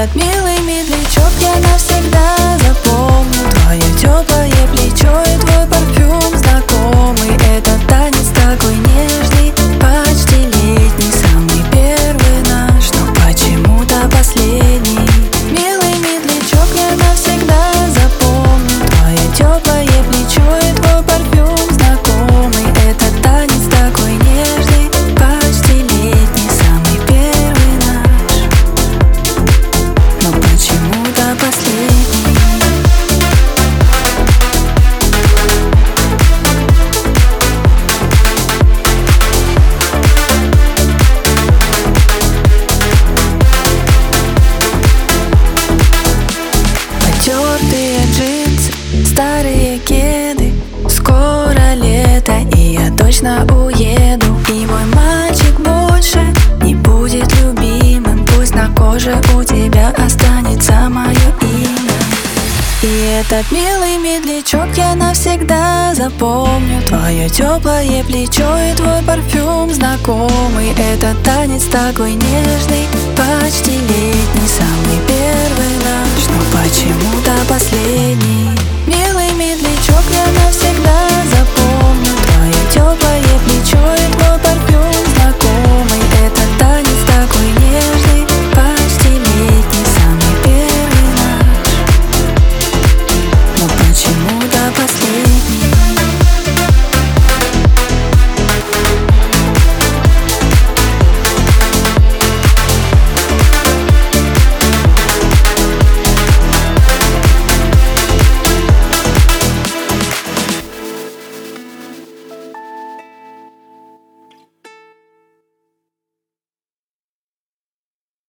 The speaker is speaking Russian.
этот милый медлячок я навсегда запомню. Твое теплое плечо и твой парфюм знакомый. Этот танец такой нежный, почти летний, самый первый наш, но почему-то последний. Милый медлячок я навсегда запомню. Твое теплое плечо и твой парфюм знакомый. Этот танец такой нежный, почти летний, самый первый наш, но почему-то последний. Потертые джинсы, старые кеды. Скоро лето, и я точно уеду. И мой мальчик больше не будет любимым. Пусть на коже у тебя останется мое имя. И этот милый медлячок я навсегда запомню. Твое теплое плечо и твой парфюм знакомый. Этот танец такой нежный, почти летний, самый первый наш, но почему-то последний. Милый медлячок я навсегда запомню. Твое теплое плечо и твой парфюм знакомый. Этот танец такой нежный, почти летний, самый первый наш, но почему-то последний.